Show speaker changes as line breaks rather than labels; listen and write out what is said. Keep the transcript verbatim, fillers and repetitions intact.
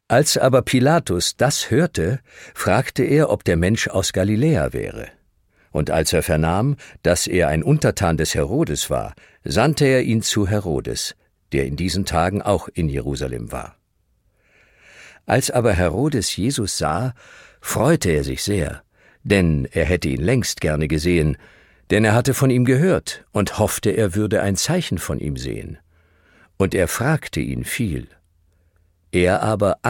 Als aber Pilatus das hörte, fragte er, ob der Mensch aus Galiläa wäre. Und als er vernahm, dass er ein Untertan des Herodes war, sandte er ihn zu Herodes, der in diesen Tagen auch in Jerusalem war. Als aber Herodes Jesus sah, freute er sich sehr, denn er hätte ihn längst gerne gesehen, denn er hatte von ihm gehört und hoffte, er würde ein Zeichen von ihm sehen. Und er fragte ihn viel. Er aber